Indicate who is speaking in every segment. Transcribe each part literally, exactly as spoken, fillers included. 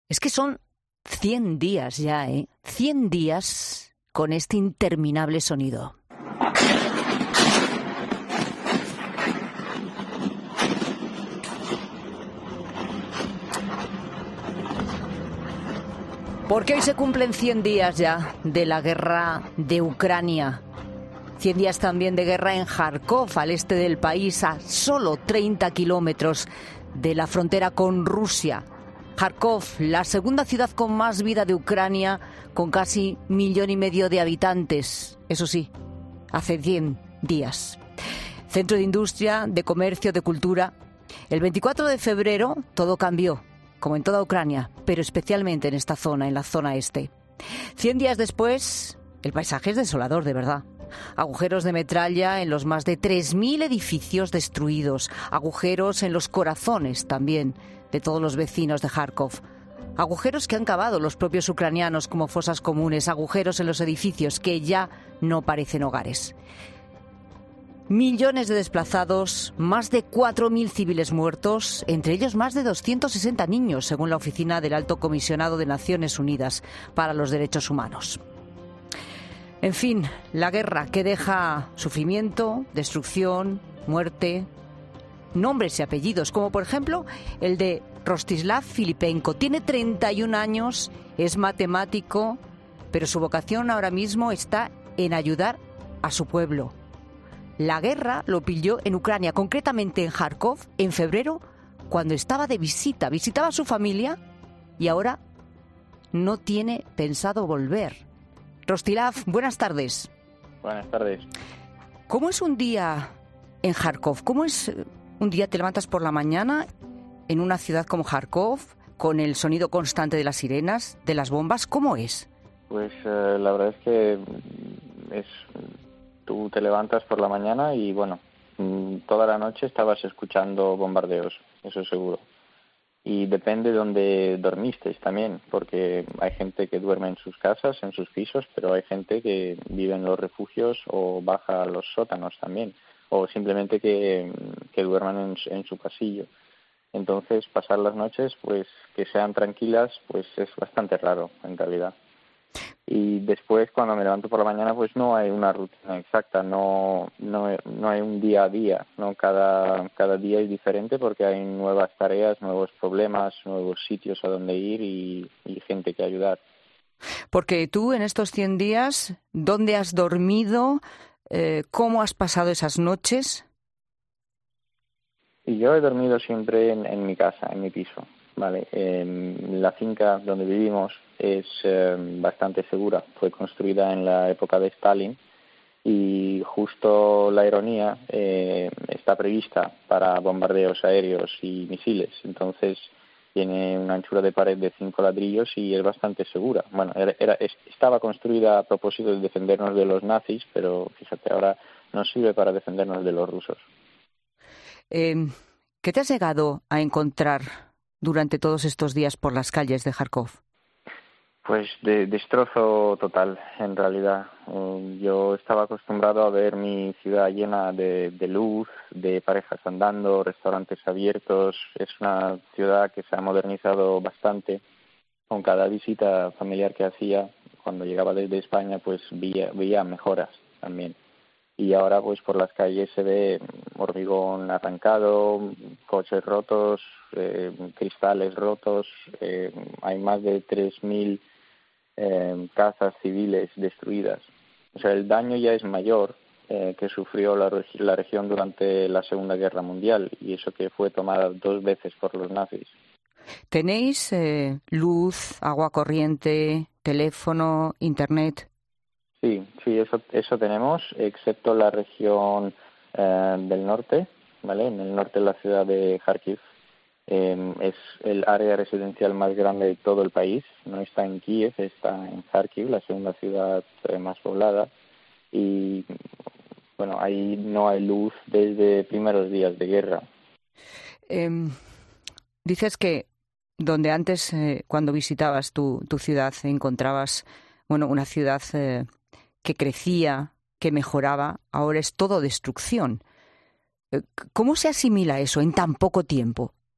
Speaker 1: Es que son cien días ya, ¿eh? cien días con este interminable sonido. Porque hoy se cumplen cien días ya de la guerra de Ucrania. cien días también de guerra en Kharkov, al este del país, a solo treinta kilómetros de la frontera con Rusia. Kharkov, la segunda ciudad con más vida de Ucrania, con casi millón y medio de habitantes. Eso sí, hace cien días. Centro de industria, de comercio, de cultura. El veinticuatro de febrero todo cambió, como en toda Ucrania, pero especialmente en esta zona, en la zona este. Cien días después, el paisaje es desolador, de verdad. Agujeros de metralla en los más de tres mil edificios destruidos. Agujeros en los corazones también de todos los vecinos de Kharkov. Agujeros que han cavado los propios ucranianos como fosas comunes. Agujeros en los edificios que ya no parecen hogares. Millones de desplazados, más de cuatro mil civiles muertos, entre ellos más de doscientos sesenta niños, según la Oficina del Alto Comisionado de Naciones Unidas para los Derechos Humanos. En fin, la guerra que deja sufrimiento, destrucción, muerte, nombres y apellidos, como por ejemplo el de Rostislav Filipenko. Tiene treinta y un años, es matemático, pero su vocación ahora mismo está en ayudar a su pueblo. La guerra lo pilló en Ucrania, concretamente en Kharkov, en febrero, cuando estaba de visita. Visitaba a su familia y ahora no tiene pensado volver. Rostislav, buenas tardes.
Speaker 2: Buenas tardes.
Speaker 1: ¿Cómo es un día en Kharkov? ¿Cómo es un día, te levantas por la mañana en una ciudad como Kharkov, con el sonido constante de las sirenas, de las bombas? ¿Cómo es?
Speaker 2: Pues eh, la verdad es que es... Tú te levantas por la mañana y, bueno, toda la noche estabas escuchando bombardeos, eso seguro. Y depende de dónde dormiste también, porque hay gente que duerme en sus casas, en sus pisos, pero hay gente que vive en los refugios o baja a los sótanos también, o simplemente que, que duerman en, en su pasillo. Entonces, pasar las noches, pues que sean tranquilas, pues es bastante raro en realidad. Y después, cuando me levanto por la mañana, pues no hay una rutina exacta, no no, no hay un día a día, no cada cada día es diferente porque hay nuevas tareas, nuevos problemas, nuevos sitios a donde ir y, y gente que ayudar.
Speaker 1: Porque tú en estos cien días, ¿dónde has dormido? Eh, ¿Cómo has pasado esas noches?
Speaker 2: Y yo he dormido siempre en, en mi casa, en mi piso. Vale, eh, la finca donde vivimos es eh, bastante segura. Fue construida en la época de Stalin y justo la ironía eh, está prevista para bombardeos aéreos y misiles. Entonces tiene una anchura de pared de cinco ladrillos y es bastante segura. Bueno, era, era, estaba construida a propósito de defendernos de los nazis, pero fíjate, ahora nos sirve para defendernos de los rusos.
Speaker 1: Eh, ¿Qué te has llegado a encontrar durante todos estos días por las calles de Kharkov?
Speaker 2: Pues de destrozo total, en realidad. Uh, yo estaba acostumbrado a ver mi ciudad llena de, de luz, de parejas andando, restaurantes abiertos. Es una ciudad que se ha modernizado bastante. Con cada visita familiar que hacía, cuando llegaba desde España, pues veía, veía mejoras también. Y ahora pues por las calles se ve hormigón arrancado, coches rotos, eh, cristales rotos, eh, hay más de tres mil eh, casas civiles destruidas. O sea, el daño ya es mayor eh, que sufrió la, la región durante la Segunda Guerra Mundial, y eso que fue tomada dos veces por los nazis.
Speaker 1: ¿Tenéis eh, luz, agua corriente, teléfono, internet?
Speaker 2: Sí, sí, eso eso tenemos, excepto la región eh, del norte, ¿vale? En el norte de la ciudad de Kharkiv. Eh, es el área residencial más grande de todo el país. No está en Kiev, está en Kharkiv, la segunda ciudad eh, más poblada. Y, bueno, ahí no hay luz desde primeros días de guerra.
Speaker 1: Eh, dices que donde antes, eh, cuando visitabas tu, tu ciudad, encontrabas, bueno, una ciudad Eh, que crecía, que mejoraba, ahora es todo destrucción. ¿Cómo se asimila eso en tan poco tiempo?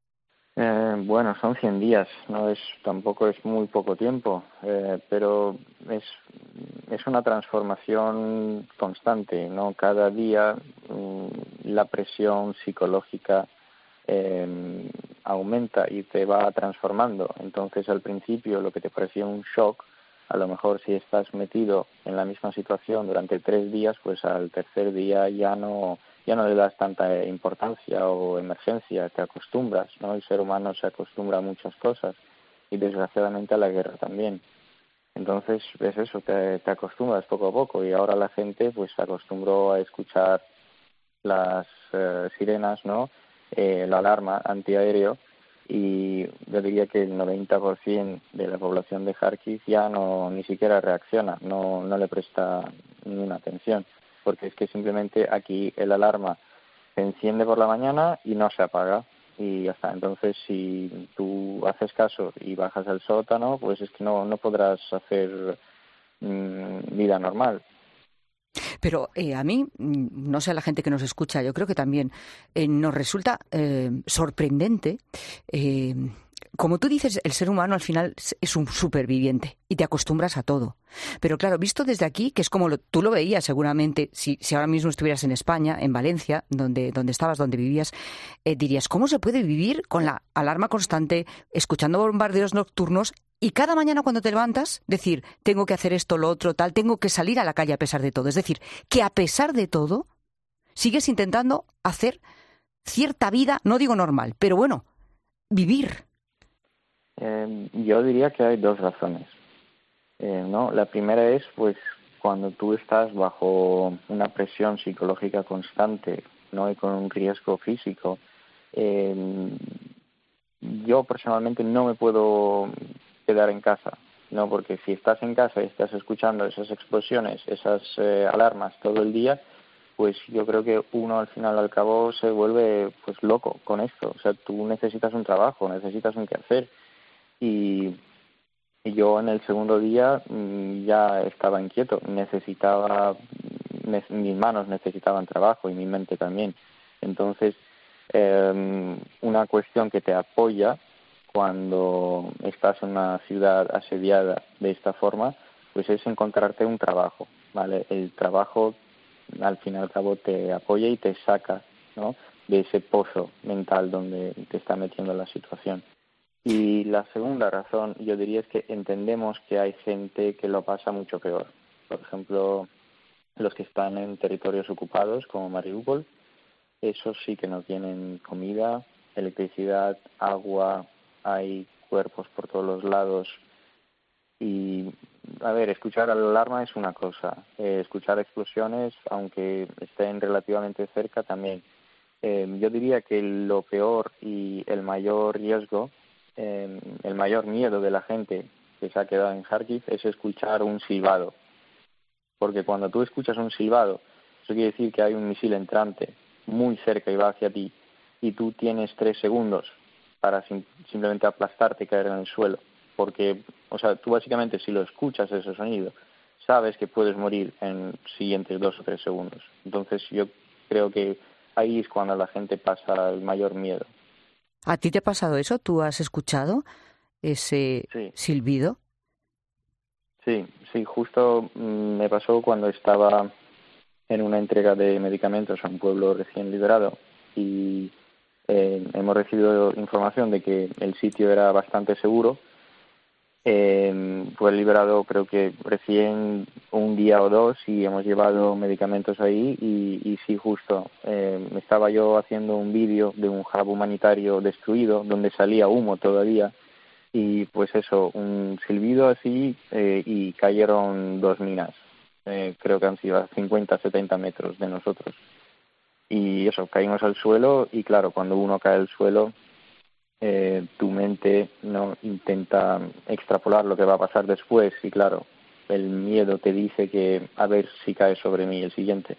Speaker 2: Eh, bueno, son cien días, no es tampoco es muy poco tiempo, eh, pero es es una transformación constante, ¿no? Cada día mmm, la presión psicológica eh, aumenta y te va transformando. Entonces, al principio, lo que te parecía un shock, a lo mejor si estás metido en la misma situación durante tres días, pues al tercer día ya no ya no le das tanta importancia o emergencia, te acostumbras, ¿no? El ser humano se acostumbra a muchas cosas y desgraciadamente a la guerra también. Entonces, es eso, te, te acostumbras poco a poco y ahora la gente pues se acostumbró a escuchar las eh, sirenas, ¿no? Eh, la alarma antiaéreo y yo diría que el noventa por ciento de la población de Kharkiv ya no ni siquiera reacciona, no no le presta ninguna atención, porque es que simplemente aquí el alarma se enciende por la mañana y no se apaga y ya está. Entonces, si tú haces caso y bajas al sótano, pues es que no no podrás hacer mmm, vida normal.
Speaker 1: Pero eh, a mí, no sé a la gente que nos escucha, yo creo que también eh, nos resulta eh, sorprendente. Eh, como tú dices, el ser humano al final es un superviviente y te acostumbras a todo. Pero claro, visto desde aquí, que es como lo, tú lo veías seguramente, si, si ahora mismo estuvieras en España, en Valencia, donde, donde estabas, donde vivías, eh, dirías, ¿cómo se puede vivir con la alarma constante, escuchando bombardeos nocturnos y cada mañana cuando te levantas decir, tengo que hacer esto, lo otro, tal, tengo que salir a la calle a pesar de todo? Es decir, que a pesar de todo sigues intentando hacer cierta vida, no digo normal, pero bueno, vivir.
Speaker 2: Eh, yo diría que hay dos razones. Eh, ¿no? La primera es, pues, cuando tú estás bajo una presión psicológica constante, ¿no? Y con un riesgo físico. Eh, yo personalmente no me puedo quedar en casa, ¿no? Porque si estás en casa y estás escuchando esas explosiones, esas eh, alarmas todo el día, pues yo creo que uno al final al cabo se vuelve pues loco con esto. O sea, tú necesitas un trabajo, necesitas un quehacer. Y, y yo en el segundo día mmm, ya estaba inquieto, necesitaba, ne, mis manos necesitaban trabajo y mi mente también. Entonces, eh, una cuestión que te apoya cuando estás en una ciudad asediada de esta forma, pues es encontrarte un trabajo, ¿vale? El trabajo al fin y al cabo te apoya y te saca, ¿no? De ese pozo mental donde te está metiendo la situación. Y la segunda razón, yo diría, es que entendemos que hay gente que lo pasa mucho peor. Por ejemplo, los que están en territorios ocupados, como Mariupol, esos sí que no tienen comida, electricidad, agua, hay cuerpos por todos los lados. Y, a ver, escuchar la alarma es una cosa, eh, escuchar explosiones, aunque estén relativamente cerca, también. Eh, yo diría que lo peor y el mayor riesgo, eh, el mayor miedo de la gente que se ha quedado en Kharkiv es escuchar un silbado. Porque cuando tú escuchas un silbado, eso quiere decir que hay un misil entrante muy cerca y va hacia ti, y tú tienes tres segundos para sim- simplemente aplastarte y caer en el suelo. Porque, o sea, tú básicamente si lo escuchas ese sonido, sabes que puedes morir en siguientes dos o tres segundos. Entonces yo creo que ahí es cuando la gente pasa el mayor miedo.
Speaker 1: ¿A ti te ha pasado eso? ¿Tú has escuchado ese
Speaker 2: Sí,
Speaker 1: silbido?
Speaker 2: sí, sí, justo mmm, me pasó cuando estaba en una entrega de medicamentos a un pueblo recién liberado y eh, hemos recibido información de que el sitio era bastante seguro. Eh, fue liberado creo que recién un día o dos y hemos llevado medicamentos ahí y, y sí, justo eh, estaba yo haciendo un vídeo de un hub humanitario destruido donde salía humo todavía y pues eso, un silbido así eh, y cayeron dos minas, eh, creo que han sido a cincuenta, setenta metros de nosotros y eso, caímos al suelo y claro, cuando uno cae al suelo Eh, tu mente no intenta extrapolar lo que va a pasar después y claro, el miedo te dice que a ver si cae sobre mí el siguiente.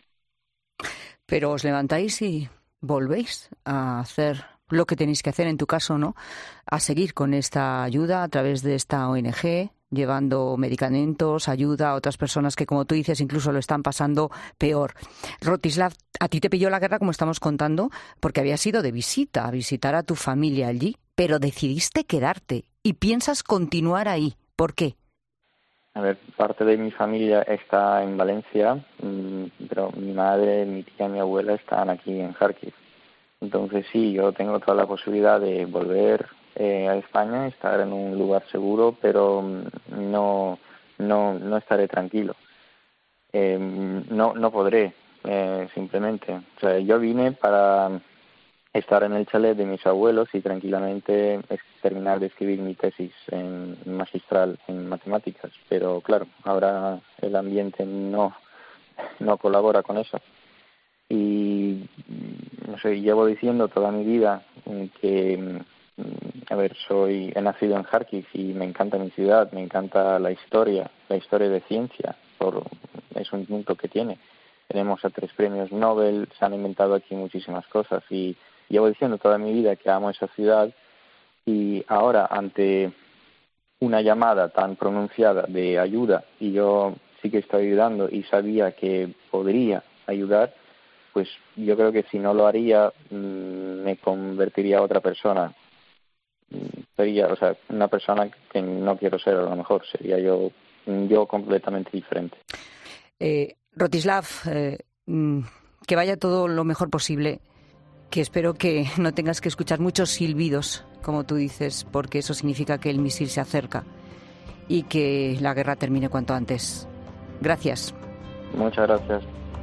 Speaker 1: Pero os levantáis y volvéis a hacer lo que tenéis que hacer, en tu caso, ¿no? A seguir con esta ayuda a través de esta O N G, llevando medicamentos, ayuda a otras personas que, como tú dices, incluso lo están pasando peor. Rostislav, a ti te pilló la guerra, como estamos contando, porque habías ido de visita, a visitar a tu familia allí, pero decidiste quedarte y piensas continuar ahí. ¿Por qué?
Speaker 2: A ver, parte de mi familia está en Valencia, pero mi madre, mi tía y mi abuela están aquí en Kharkiv. Entonces sí, yo tengo toda la posibilidad de volver eh, a España, estar en un lugar seguro, pero no no no estaré tranquilo. Eh, no no podré, eh, simplemente. O sea, yo vine para estar en el chalet de mis abuelos y tranquilamente terminar de escribir mi tesis en magistral en matemáticas, pero claro, ahora el ambiente no no colabora con eso. Y no sé, llevo diciendo toda mi vida que, a ver, soy he nacido en Kharkiv y me encanta mi ciudad, me encanta la historia, la historia de ciencia, por, es un punto que tiene. Tenemos a tres premios Nobel, se han inventado aquí muchísimas cosas y llevo diciendo toda mi vida que amo esa ciudad y ahora ante una llamada tan pronunciada de ayuda y yo sí que estoy ayudando y sabía que podría ayudar, pues yo creo que si no lo haría me convertiría a otra persona. Sería, o sea, una persona que no quiero ser, a lo mejor sería yo yo completamente diferente.
Speaker 1: Eh, Rostislav, eh, que vaya todo lo mejor posible, que espero que no tengas que escuchar muchos silbidos, como tú dices, porque eso significa que el misil se acerca y que la guerra termine cuanto antes. Gracias.
Speaker 2: Muchas gracias.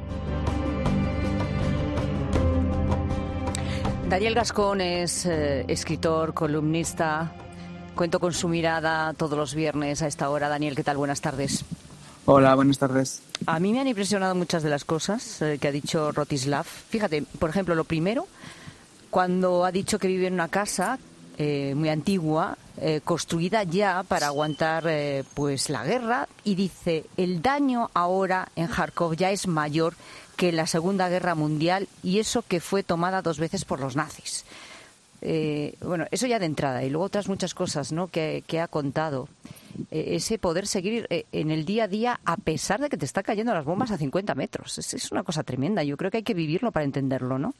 Speaker 1: Daniel Gascón es eh, escritor, columnista. Cuento con su mirada todos los viernes a esta hora. Daniel, ¿qué tal? Buenas tardes.
Speaker 3: Hola, buenas tardes.
Speaker 1: A mí me han impresionado muchas de las cosas eh, que ha dicho Rostislav. Fíjate, por ejemplo, lo primero, cuando ha dicho que vive en una casa eh, muy antigua, eh, construida ya para aguantar eh, pues la guerra, y dice, el daño ahora en Kharkov ya es mayor que en la Segunda Guerra Mundial y eso que fue tomada dos veces por los nazis. Eh, bueno, eso ya de entrada, y luego otras muchas cosas, ¿no?, que, que ha contado. Eh, ese poder seguir eh, en el día a día a pesar de que te está cayendo las bombas a cincuenta metros. Es, es una cosa tremenda. Yo creo que hay que vivirlo para entenderlo, ¿no?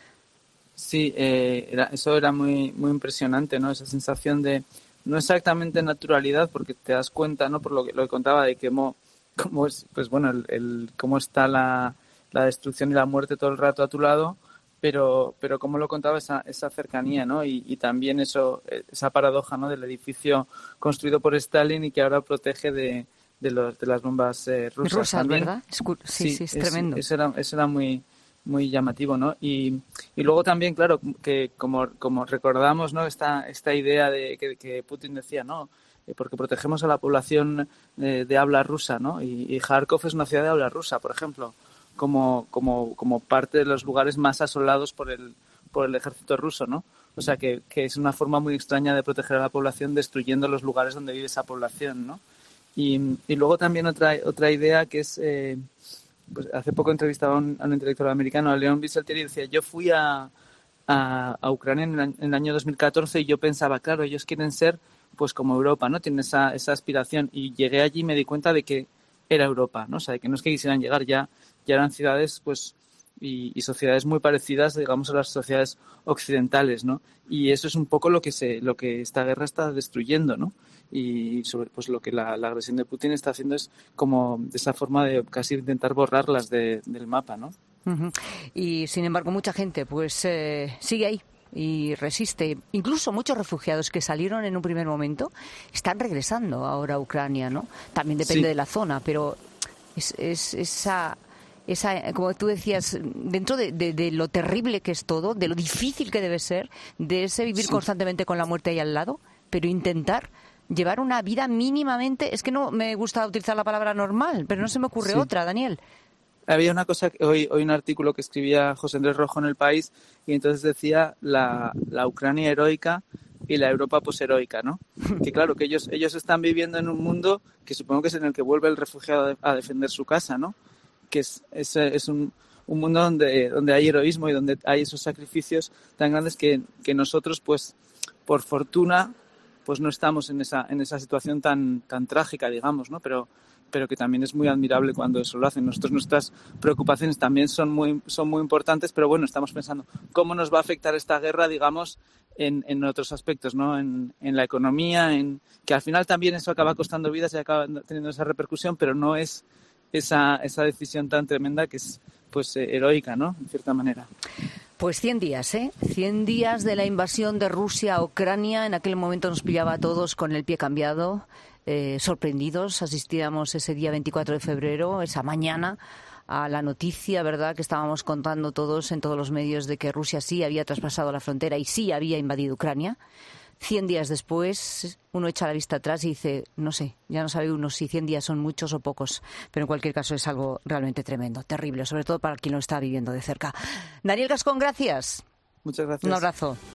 Speaker 3: Sí, eh, era, eso era muy muy impresionante, ¿no? Esa sensación de, no exactamente naturalidad, porque te das cuenta, ¿no?, por lo que, lo que contaba de que cómo, cómo es, pues bueno, el, el cómo está la, la destrucción y la muerte todo el rato a tu lado, pero pero como lo contaba esa esa cercanía, ¿no? Y, y también eso, esa paradoja, ¿no?, del edificio construido por Stalin y que ahora protege de de, los, de las bombas eh, rusas.
Speaker 1: Rusas,
Speaker 3: también.
Speaker 1: ¿verdad? Es, sí, sí, sí, es, es tremendo.
Speaker 3: Eso era, eso era muy muy llamativo, ¿no? Y, y luego también, claro, que como como recordamos, ¿no?, esta esta idea de que, que Putin decía, ¿no?, eh, porque protegemos a la población eh, de habla rusa, ¿no? Y, y Kharkov es una ciudad de habla rusa, por ejemplo, como como como parte de los lugares más asolados por el por el ejército ruso, ¿no? O sea que, que es una forma muy extraña de proteger a la población destruyendo los lugares donde vive esa población, ¿no? Y, y luego también otra otra idea que es, eh, pues hace poco entrevistaba a un, a un intelectual americano, a Leon Wieseltier, y decía, yo fui a, a, a Ucrania en el, en el año dos mil catorce y yo pensaba, claro, ellos quieren ser pues como Europa, ¿no? Tienen esa, esa aspiración, y llegué allí y me di cuenta de que era Europa, ¿no? O sea, que no es que quisieran llegar, ya ya eran ciudades pues y, y sociedades muy parecidas, digamos, a las sociedades occidentales, ¿no? Y eso es un poco lo que se lo que esta guerra está destruyendo, ¿no? Y sobre pues lo que la, la agresión de Putin está haciendo es como de esa forma de casi intentar borrarlas de, del mapa, ¿no?
Speaker 1: Uh-huh. Y sin embargo mucha gente pues eh, sigue ahí y resiste. Incluso muchos refugiados que salieron en un primer momento están regresando ahora a Ucrania, ¿no? También depende sí. de la zona, pero es, es esa esa, como tú decías, dentro de, de, de lo terrible que es todo, de lo difícil que debe ser, de ese vivir sí. constantemente con la muerte ahí al lado, pero intentar llevar una vida mínimamente, es que no me gusta utilizar la palabra normal, pero no se me ocurre sí. otra, Daniel.
Speaker 3: Había una cosa, hoy, hoy un artículo que escribía José Andrés Rojo en El País, y entonces decía la, la Ucrania heroica y la Europa posheroica, ¿no? Que claro, que ellos ellos están viviendo en un mundo que supongo que es en el que vuelve el refugiado a defender su casa, ¿no? Que es, es, es un, un mundo donde, donde hay heroísmo y donde hay esos sacrificios tan grandes que, que nosotros, pues, por fortuna, pues no estamos en esa en esa situación tan tan trágica, digamos, ¿no? Pero pero que también es muy admirable cuando eso lo hacen. Nosotros, nuestras preocupaciones también son muy son muy importantes, pero bueno, estamos pensando cómo nos va a afectar esta guerra, digamos, en, en otros aspectos, ¿no? En, en la economía, en que al final también eso acaba costando vidas y acaba teniendo esa repercusión, pero no es esa esa decisión tan tremenda que es pues eh, heroica, ¿no? En cierta manera.
Speaker 1: Pues cien días, ¿eh? cien días de la invasión de Rusia a Ucrania. En aquel momento nos pillaba a todos con el pie cambiado, eh, sorprendidos. Asistíamos ese día veinticuatro de febrero, esa mañana, a la noticia, ¿verdad?, que estábamos contando todos en todos los medios de que Rusia sí había traspasado la frontera y sí había invadido Ucrania. Cien días después, uno echa la vista atrás y dice, no sé, ya no sabe uno si cien días son muchos o pocos, pero en cualquier caso es algo realmente tremendo, terrible, sobre todo para quien lo está viviendo de cerca. Daniel Gascón, gracias.
Speaker 3: Muchas gracias.
Speaker 1: Un abrazo.